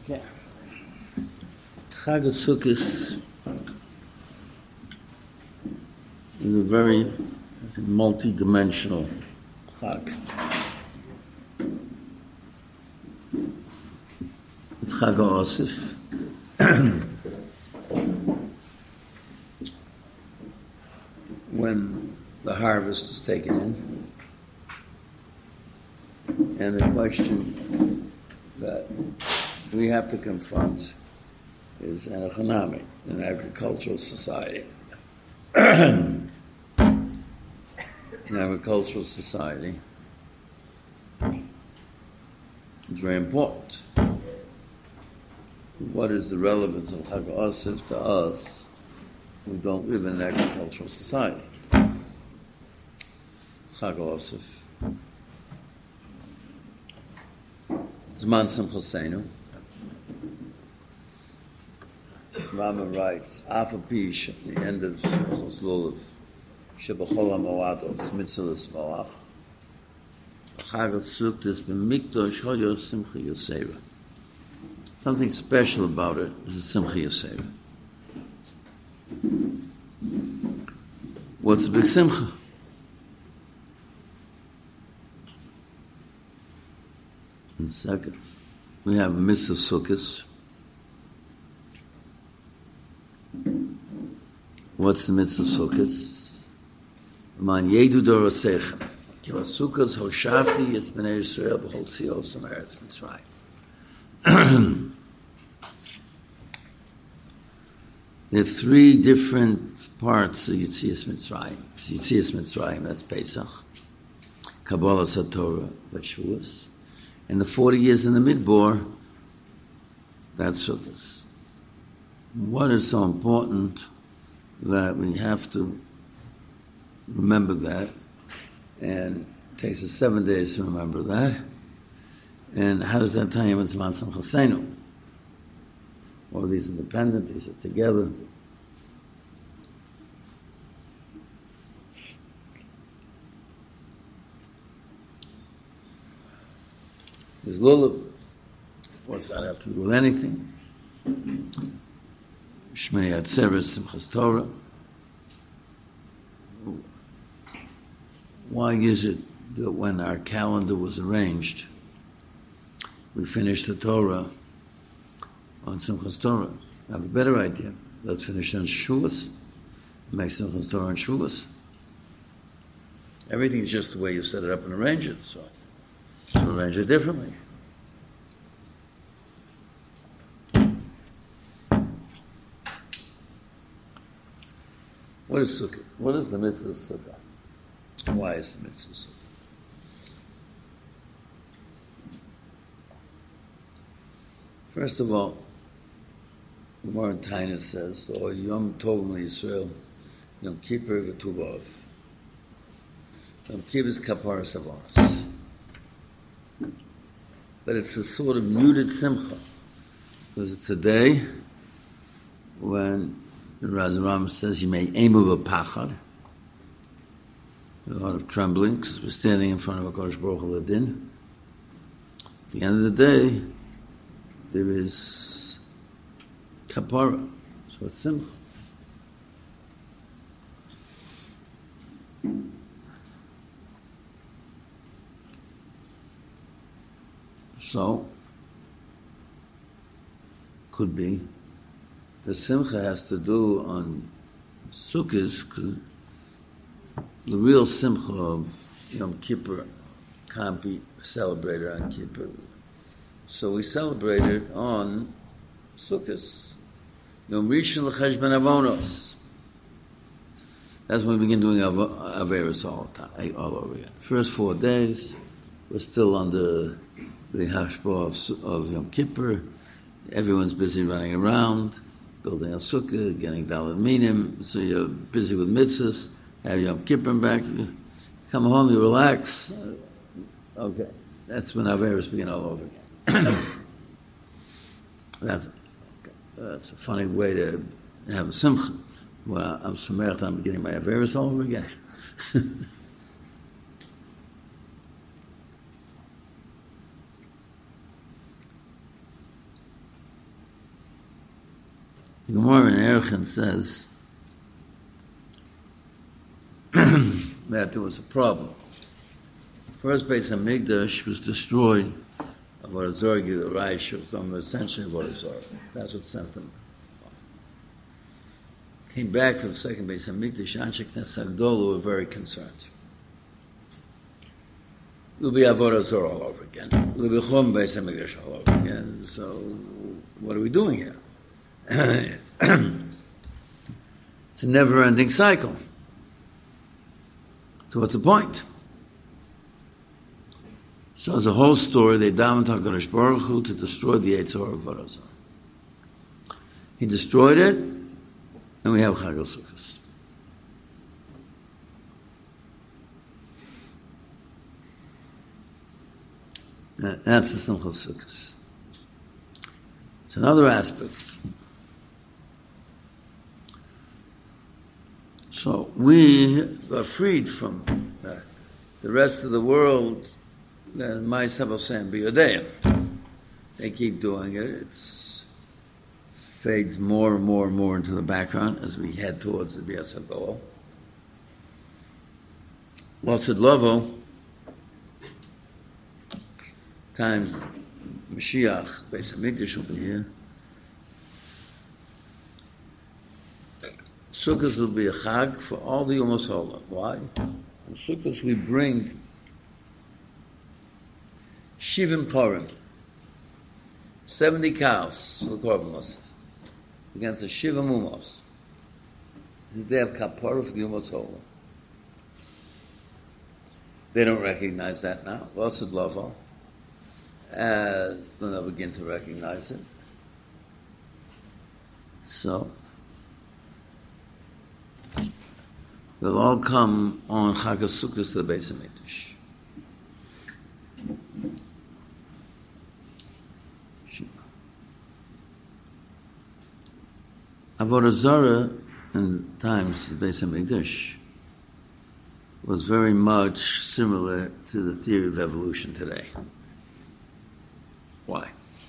Okay. Chag Sukkot is a very multi-dimensional Chag. It's Chag HaOsif. When the harvest is taken in, and the question that we have to confront is an economic, an agricultural society. An agricultural society is very important. What is the relevance of Chag HaOsif to us who don't live in an agricultural society? Chag HaOsif. Zman Simchoseinu. Rama writes, Afapish, at the end of Lulav, Shebachol HaMoados, Mitzilas Malach, Chag HaSukkot is B'mikdosh Hoyo Simcha Yoseva. Something special about it is the Simcha Yoseva. What's the big Simcha? And second, we have Mitzvah Sukkos. What's the Mitzvah Sukkos? Man Yedu Dorosechem. Kila Sukkos Hoshavti Yetz Bnei Yisrael B'chol Tzios Eretz Mitzrayim. There are three different parts of Yetzias Mitzrayim. Yetzias Mitzrayim, that's Pesach. Kabbalah Satorah, that's Shavuos. And the 40 years in the Midbar, that's Sukkot. What is so important that we have to remember that, and it takes us 7 days to remember that, and how does that tie in with Zman Simchoseinu? All these independent, these are together. There's Lulav. What's that have to do with anything? Shmini Atzeres, Simchas Torah. Why is it that when our calendar was arranged, we finished the Torah on Simchas Torah? I have a better idea. Let's finish on Shavuos. Make Simchas Torah on Shavuos. Everything's just the way you set it up and arrange it. So arrange it differently. What is Sukkot? What is the mitzvah of Sukkot? Why is the mitzvah of Sukkot? First of all, the Gemara in Tainus says, "O Yom Tov Yisrael, Yom Kippur v'Tu B'Av. Yom Kippur is Kaparas Avonos." But it's a sort of muted simcha, because it's a day when the Razram says you may aim of a pachad, a lot of trembling, because we're standing in front of HaKadosh Baruch Hu Ladin. At the end of the day, there is kapara, so it's simcha. So, could be the simcha has to do on Sukkot, because the real simcha of Yom Kippur can't be celebrated on Kippur. So we celebrate it on Sukkot. Yom Rishon l'cheshbon avonos. That's when we begin doing Averos all over again. First 4 days, we're still under the hashpah of Yom Kippur. Everyone's busy running around, building a sukkah, getting daled minim. So you're busy with mitzvahs. Have Yom Kippur back. You come home, you relax. Okay, that's when Averos begin all over again. That's a funny way to have a simcha. Well, I'm sameach, I'm beginning my Averos all over again. The Gemara in Erechim says that there was a problem. First Beis Hamikdash was destroyed. Avodah Zarah, the Raish, was essentially Avodah Zarah. That's what sent them. Came back for the second Beis Hamikdash. Anshe Knesset Agdola were very concerned. It'll be Avodah Zarah all over again. It'll be Chum Beis Hamikdash all over again. So, what are we doing here? It's a never-ending cycle. So, what's the point? So, as a whole story, they davened HaKadosh Baruch Hu to destroy the Yetzer Hara of Avodah Zarah. He destroyed it, and we have Chag HaSukkos. That's the Simchas Sukkos. It's another aspect. So we are freed from the rest of the world. My Sabbath B'Yodeim. They keep doing it. It fades more and more and more into the background as we head towards the Bias HaGoel. L'Otzid Lovo times Mashiach, Beis Hamikdash will be here. Sukkot will be a chag for all the Yom HaTorah. Why? In Sukkot we bring Shivim Purim, 70 cows for Korban Mosif, against the Shiva Mumos. This is the day of Kapara for the Yom HaTorah. They don't recognize that now. L'Otzid Lovo, as they'll begin to recognize it. So, they'll all come on Chag HaSukkos to the Beis Hamikdash. Avodah Zarah in times of Beis Hamikdash was very much similar to the theory of evolution today. Why?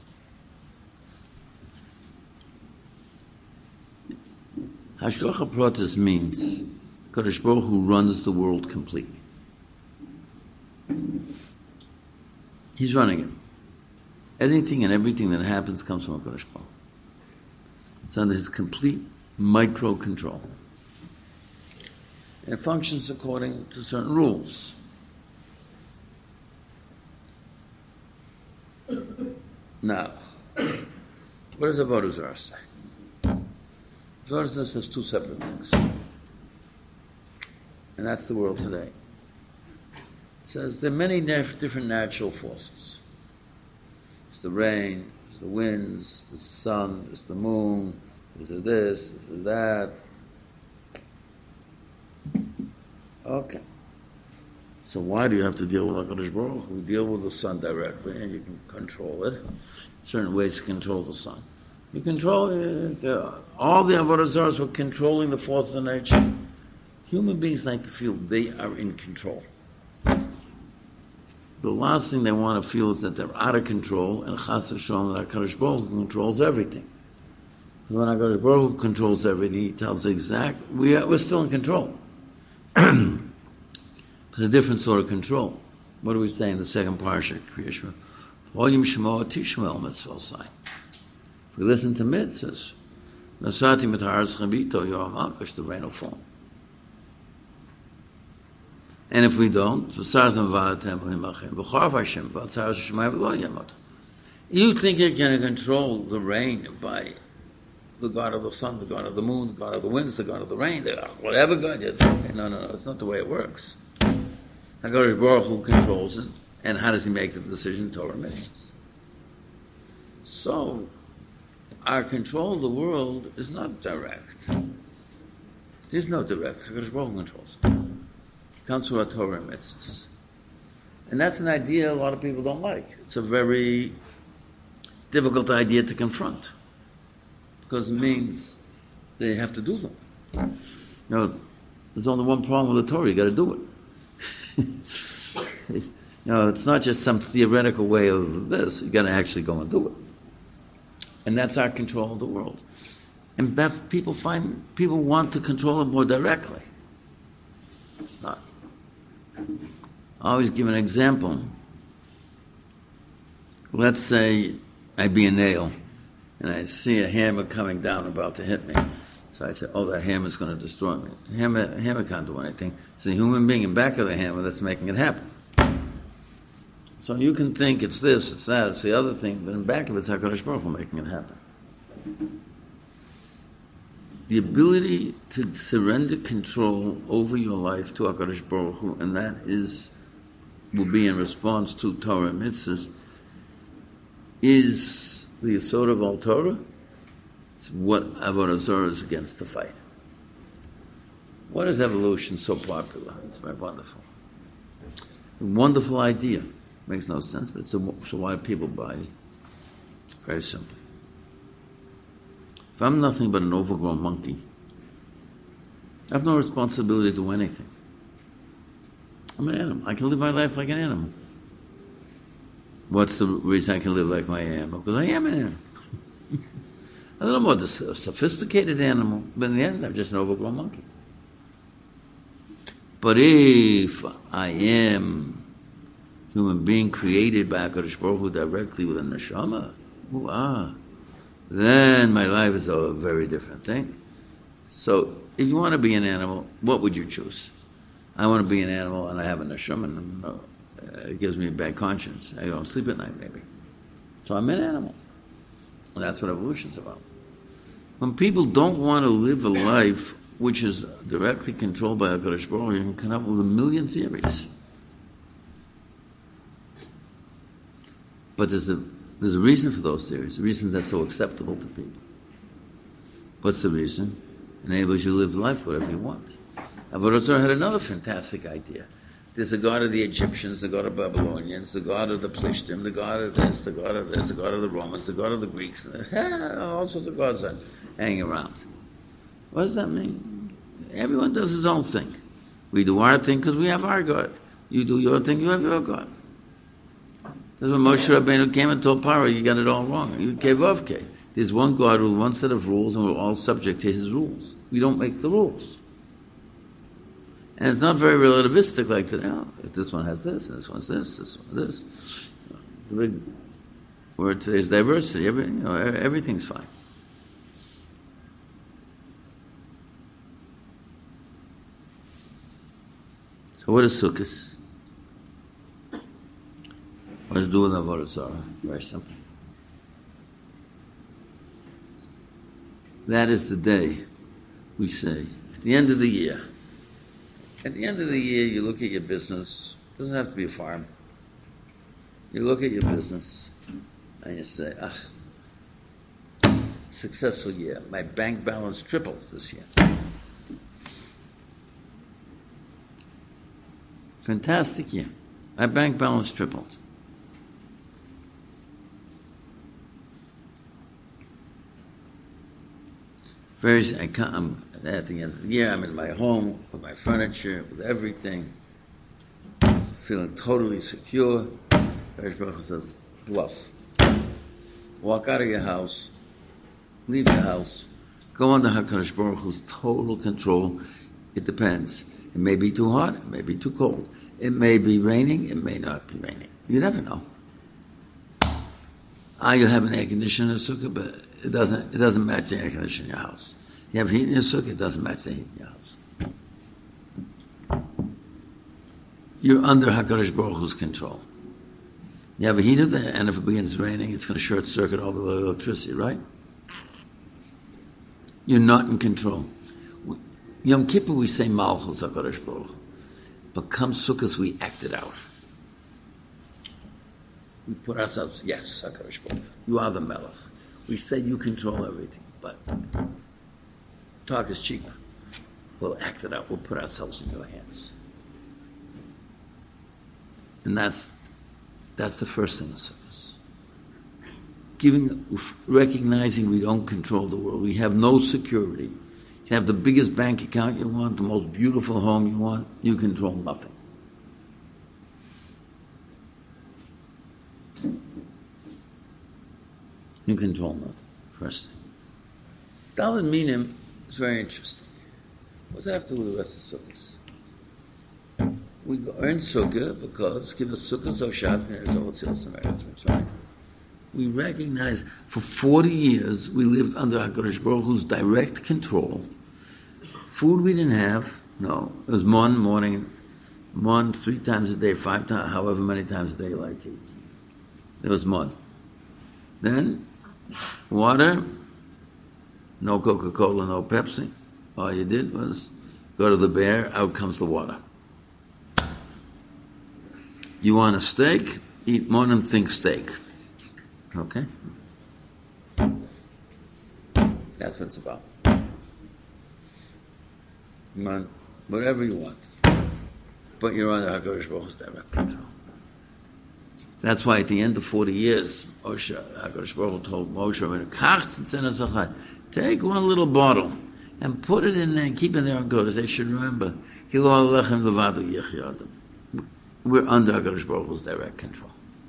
Hashgacha Pratis means Kadosh Baruch Hu runs the world completely. He's running it. Anything and everything that happens comes from Kadosh Baruch Hu. It's under his complete micro control. And it functions according to certain rules. Now, what does Avodah Zarah say? Avodah Zarah says two separate things. And that's the world today. It says there are many different natural forces. It's the rain, there's the winds, there's the sun, there's the moon, there's this, there's that. Okay. So why do you have to deal with HaKadosh Baruch Hu? We deal with the sun directly, and you can control it. Certain ways to control the sun. You control it. All the Avodah Zarahs were controlling the forces of nature. Human beings like to feel they are in control. The last thing they want to feel is that they're out of control, and Chas v'Shalom that HaKadosh Baruch Hu controls everything. When HaKadosh Baruch Hu controls everything, he tells we're still in control. It's a different sort of control. What do we say in the second parsha, Kriyashma? If we listen to mitzvahs, the rain will fall. And if we don't, you think you're going to control the rain by the God of the sun, the God of the moon, the God of the winds, the God of the rain, whatever God you're doing. No, it's not the way it works. HaKadosh Baruch Hu controls it, and how does he make the decision? Torah mitzvahs. So, our control of the world is not direct. There's no direct. HaKadosh Baruch Hu controls it. It comes through our Torah mitzvahs. And that's an idea a lot of people don't like. It's a very difficult idea to confront, because it means they have to do them. There's only one problem with the Torah. You got to do it. It's not just some theoretical way of this. You got to actually go and do it. And that's our control of the world. And that people want to control it more directly. It's not. I always give an example. Let's say I be a nail, and I see a hammer coming down about to hit me. So I say, oh, that hammer's going to destroy me. The hammer can't do anything. It's a human being in back of the hammer that's making it happen. So you can think it's this, it's that, it's the other thing, but in back of it's HaKadosh Baruch Hu making it happen. The ability to surrender control over your life to HaKadosh Baruch Hu, and that will be in response to Torah and mitzvahs, is the Yesod of all Torah. It's what Avodah Zarah is against the fight. What is evolution so popular? It's very wonderful. A wonderful idea. Makes no sense, but so why do people buy it? Very simple. If I'm nothing but an overgrown monkey, I have no responsibility to do anything. I'm an animal. I can live my life like an animal. What's the reason I can live like my animal? Because I am an animal. I don't know about a sophisticated animal, but in the end, I'm just an overgrown monkey. But if I am human being created by HaKadosh Baruch Hu directly with a neshama, then my life is a very different thing. So, if you want to be an animal, what would you choose? I want to be an animal and I have a neshama, and it gives me a bad conscience. I don't sleep at night, maybe. So I'm an animal. And that's what evolution's about. When people don't want to live a life which is directly controlled by HaKadosh Baruch Hu, you can come up with a million theories. But there's a reason for those theories. The reason that's so acceptable to people. What's the reason? It enables you to live life whatever you want. Avodah Zarah had another fantastic idea. There's the God of the Egyptians, the God of Babylonians, the God of the Plishtim, the God of this, the God of this, the God of the Romans, the God of the Greeks. All sorts of gods are hanging around. What does that mean? Everyone does his own thing. We do our thing because we have our God. You do your thing, you have your God. That's when Moshe Rabbeinu came and told Paro, you got it all wrong. You gave off. There's one God with one set of rules, and we're all subject to his rules. We don't make the rules. And it's not very relativistic like today. Oh, if this one has this, and this one's this one this. The big word today is diversity. Everything's fine. So what is Sukkot? What does it do with Avodah Zarah? Very simple. That is the day we say, at the end of the year. At the end of the year, you look at your business. It doesn't have to be a farm. You look at your business and you say, successful year. My bank balance tripled this year. Fantastic year. My bank balance tripled. I'm at the end of the year, I'm in my home with my furniture, with everything, feeling totally secure. Hakadosh Baruch Hu says, bluff. Walk out of your house, leave your house, go under HaKadosh Baruch Hu's total control. It depends. It may be too hot, it may be too cold. It may be raining, it may not be raining. You never know. You have an air conditioner in the sukkah, but it doesn't match the air conditioner in your house. You have heat in your sukkah, it doesn't match the heat in your house. You're under HaKadosh Baruch Hu's control. You have a heater there, and if it begins raining, it's going to short circuit all the electricity, right? You're not in control. Yom Kippur we say Malchus HaKadosh Baruch Hu, but come Sukkot we act it out. We put ourselves, yes, HaKadosh Baruch Hu, you are the Melech. We say you control everything, but talk is cheap. We'll act it out. We'll put ourselves in your hands. And that's the first thing in Sukkot. Recognizing we don't control the world. We have no security. You can have the biggest bank account you want, the most beautiful home you want. You control nothing. You control nothing. First thing. Daled Minim is very interesting. What's that have to do with the rest of Sukkot? We earn Sukkah because give us Sukkah so Shavner is all Tzilas Eretz Mitzrayim. We recognize for 40 years we lived under HaKadosh Baruch Hu's direct control. Food we didn't have, no. It was morning, 3 times a day, 5 times, however many times a day you like it. It was mon. Then, water, no Coca-Cola, no Pepsi. All you did was go to the bear, out comes the water. You want a steak? Eat mon and think steak. Okay? That's what it's about. Man, whatever you want. But you're under HaKadosh Baruch Hu's direct control. That's why at the end of 40 years, HaKadosh Baruch Hu told Moshe, take one little bottle and put it in there and keep it there on Kodesh. They should remember, we're under HaKadosh Baruch Hu's direct control.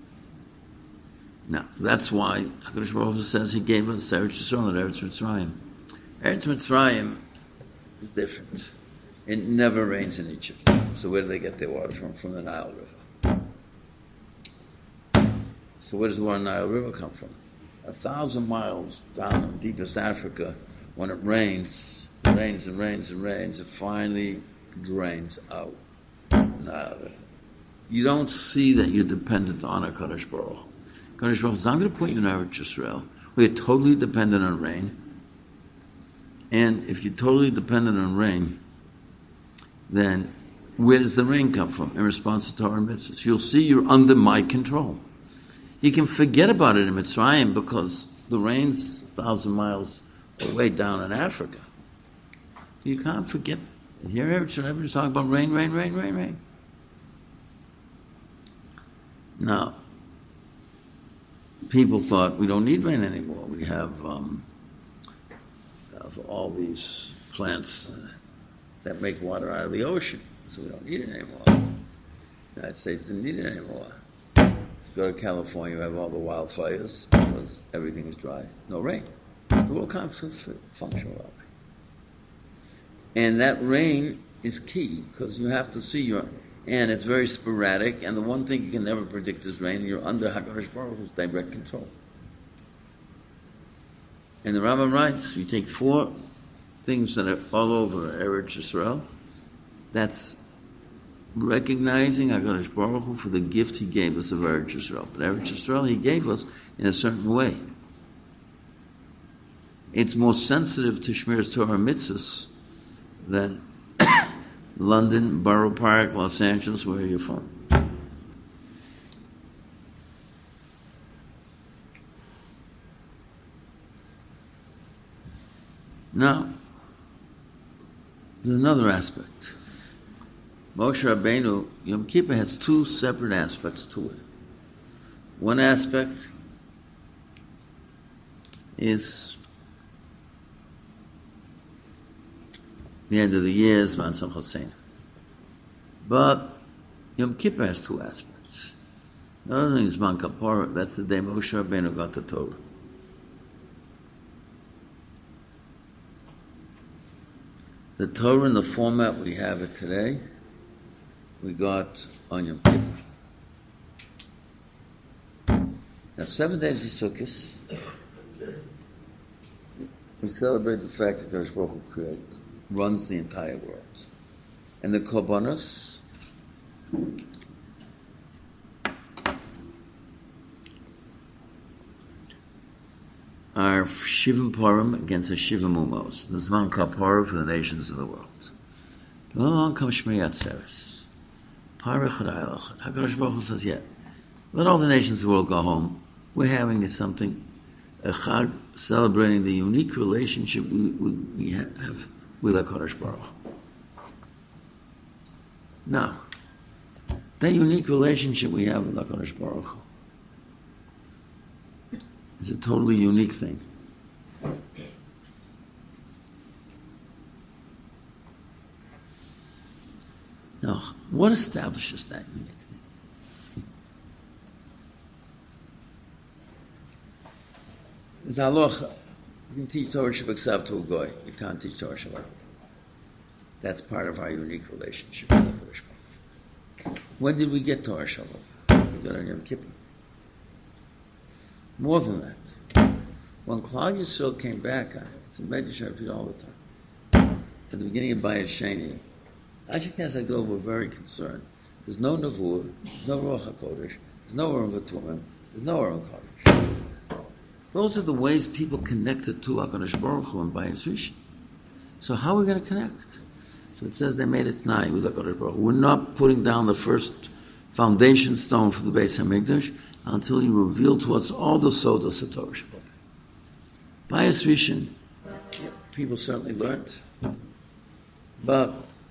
Now, that's why HaKadosh Baruch Hu says he gave us Eretz Yisrael and Eretz Mitzrayim. Eretz Mitzrayim is different. It never rains in Egypt. So where do they get their water from? From the Nile River. So where does the water in the Nile River come from? 1,000 miles down in deepest Africa, when it rains, it finally drains out the Nile River. You don't see that you're dependent on a Kadosh Baruch Hu. Kadosh Baruch Hu is not going to put you in Eretz Yisrael. We are totally dependent on rain. And if you're totally dependent on rain, then where does the rain come from? In response to Torah and mitzvahs. You'll see you're under my control. You can forget about it in Mitzrayim because the rain's 1,000 miles away down in Africa. You can't forget. Here, everyone's talking about rain. Now, people thought we don't need rain anymore. We have all these plants that make water out of the ocean, so we don't need it anymore. The United States didn't need it anymore. Go to California, you have all the wildfires because everything is dry. No rain. The world can't function without rain. And that rain is key because you have to see and it's very sporadic, and the one thing you can never predict is rain. You're under HaKadosh Baruch Hu's direct control. And the Rambam writes, you take 4 things that are all over Eretz Yisrael, that's recognizing HaKadosh Baruch Hu for the gift he gave us of Eretz Yisrael. But Eretz Yisrael he gave us in a certain way. It's more sensitive to Shmir's Torah mitzvahs than London, Borough Park, Los Angeles, where you're from. Now, there's another aspect. Moshe Rabbeinu, Yom Kippur has 2 separate aspects to it. One aspect is the end of the year, Zman Simchas Hossein. But Yom Kippur has 2 aspects. The other thing is Zman Kapora, that's the day Moshe Rabbeinu got the Torah. The Torah in the format we have it today, we got on Yom Kippur. Now, 7 days of Sukkot, we celebrate the fact that Kadosh Baruch Hu runs the entire world. And the Korbanos are Shivim Purim against the Shivim Umos. The Zman Kapara for the nations of the world. Along comes Shmini Atzeres. HaKadosh Baruch Hu says, let all the nations of the world go home. We're having something, a Chag, celebrating the unique relationship we have with HaKadosh Baruch Hu. Now, that unique relationship we have with HaKadosh Baruch Hu is a totally unique thing. Now, what establishes that unique thing? There's halacha. You can teach Torah Shabbat to a goy. You can't teach Torah Shabbat. That's part of our unique relationship with HaKadosh Baruch Hu. When did we get Torah Shabbat? We got on Yom Kippur. More than that. When Klal Yisrael came back, it's a Medrash I repeat all the time. At the beginning of Bayit Sheni, Ashkenaz Agdol were very concerned. There's no Nevuah, there's no Ruach HaKodesh, there's no Urim V'Tumim, there's no Aron Kodesh. Those are the ways people connected to HaKadosh Baruch Hu and Bayis Rishon. So how are we going to connect? So it says they made it Tnai with HaKadosh Baruch Hu. We're not putting down the first foundation stone for the Beis HaMikdash until you reveal to us all the Sodos of Torah Shabbat. Bayis Rishon, people certainly learned, but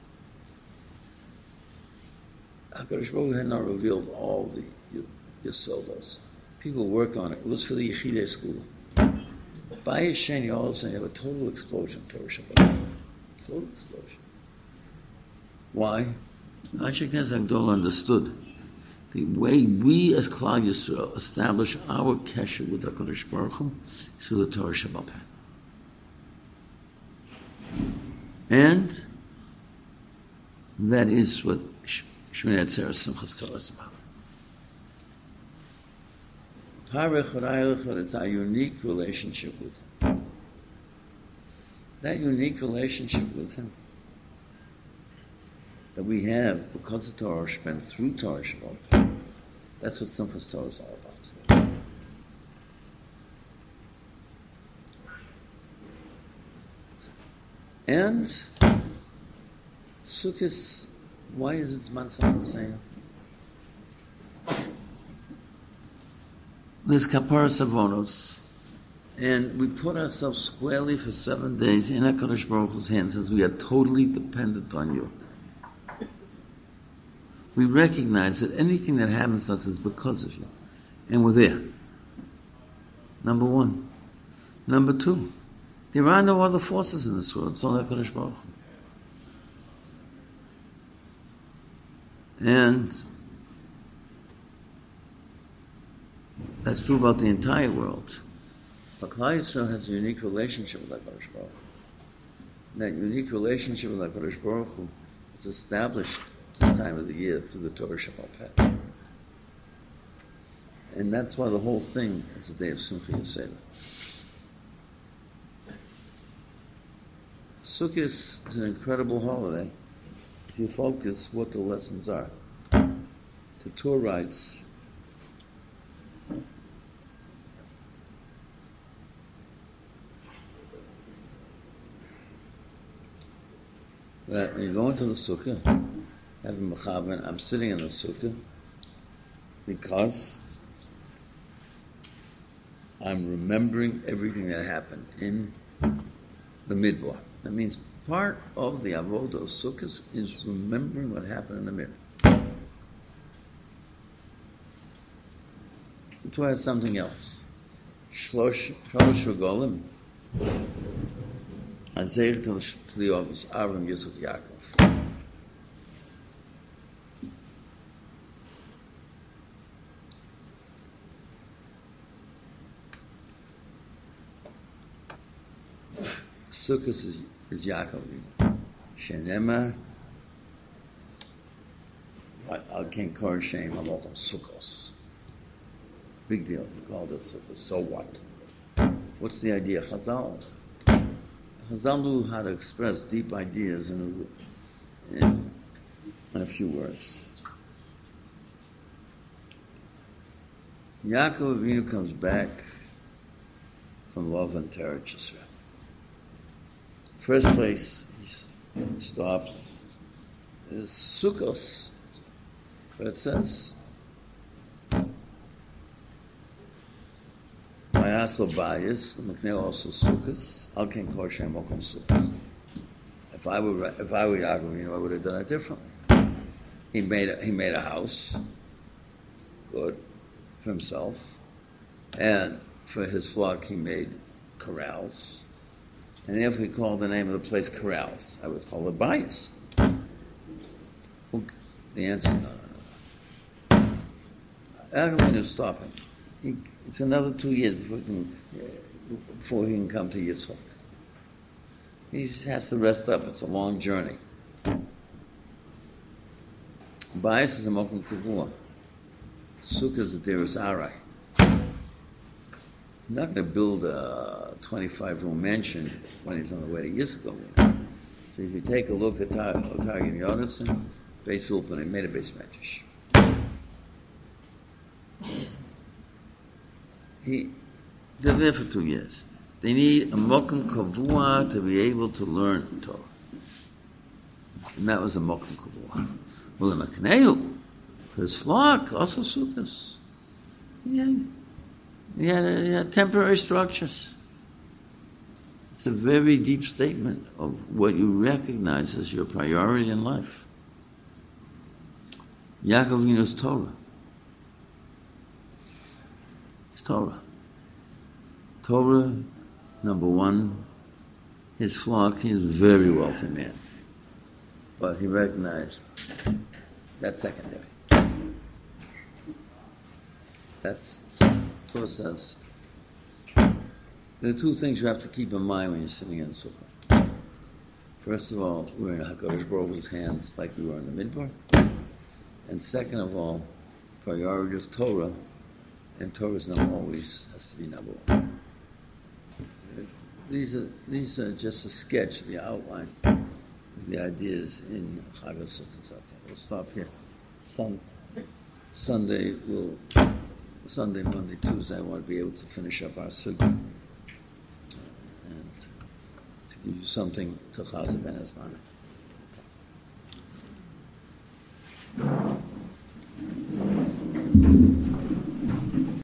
HaKadosh Baruch Hu had not revealed all the Sodos. People work on it. It was for the Yechidei school. Bayis Sheni, all of a sudden, you have a total explosion of Torah Shabbat. Total explosion. Why? Ashkenaz Agdol understood the way we as Klal Yisrael establish our kesher with HaKadosh Baruch Hu is through the Torah Shabbat. And that is what Shmoneh Atzeres Simchas Torah is about. It's our unique relationship with Him. That unique relationship with Him that we have because of Torah Shabbat, through Torah Shabbat, that's what Simchas Torah is all about. And Sukkot, why is it Zman Samachas? There's Kaparas Avonos, and we put ourselves squarely for 7 days in HaKadosh Baruch Hu's hands as we are totally dependent on you. We recognize that anything that happens to us is because of you, and we're there. Number one. Number two, there are no other forces in this world. It's all HaKadosh Baruch Hu. And that's true about the entire world. But Klal Yisrael has a unique relationship with HaKadosh Baruch Hu. That unique relationship with HaKadosh Baruch Hu is established this time of the year through the Torah Shabbat. And that's why the whole thing is the day of Simcha Yeseda. Sukkot is an incredible holiday if you focus what the lessons are. The Torah writes that when you go into the sukkah, have a mechavan, I'm sitting in the sukkah because I'm remembering everything that happened in the midbar. That means part of the avodah of sukkahs is remembering what happened in the midbar. The Torah has something else. Shlosh regolim. Azeir to the office, Avram, Yitzchak, Yaakov. Sukkot is Yaakov. Shenema, Al Ken Kor Shem Alokom Sukkos. Big deal. He called it Sukkos. So what? What's the idea? Chazal knew how to express deep ideas in a few words. Yaakov Avinu comes back from love and terror to Israel. First place he stops is Sukkos, but it says Vayaslo Bayis, Meknei also Sukkos, Al Ken Kor Shem Okom Sukkos. If I were Yaakov, I would have done it differently. He made a house, good, for himself, and for his flock he made corrals. And if we called the name of the place corrals, I would call it Bayis. The answer, no. Yaakov is stopping. It's another 2 years before we can. before he can come to Yitzchak. He has to rest up. It's a long journey. Bayis is a mokum kavua. Sukkah is a deris arai. He's not going to build a 25-room mansion when he's on the way to Yitzchak. So if you take a look at Targum Yonason, Beis Ulpan, he made a Beis Medrash. They're there for 2 years. They need a mokum kavua to be able to learn Torah. And that was a mokum kavua. Well, in Makneu, for his flock, also sukkahs. He had temporary structures. It's a very deep statement of what you recognize as your priority in life. Yaakov Avinu's Torah. It's Torah. Torah, number one, his flock, he's a very wealthy man. But he recognized that's secondary. That's, Torah says, there are 2 things you have to keep in mind when you're sitting in the sukkah. First of all, we're in HaKadosh Baruch Hu's hands like we were in the Midbar. And second of all, priority of Torah, and Torah's not always has to be number 1. These are just a sketch, the outline of the ideas in Chag HaSukkot. We'll stop here. Sunday, Monday, Tuesday, I want to be able to finish up our sukkah and to give you something to Chazal Ben Ezman.